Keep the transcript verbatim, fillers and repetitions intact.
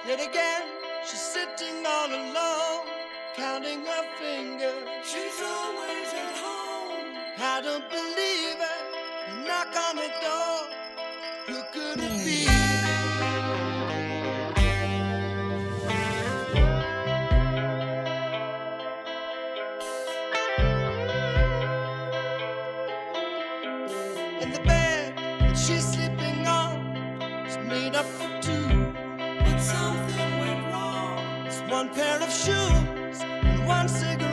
Yet again, she's sitting all alone, counting her fingers. She's always at home. I don't believe it. You knock on the door. Who could it be? And the bed that she's sleeping on is made up for two. But something went wrong. It's one pair of shoes and one cigarette.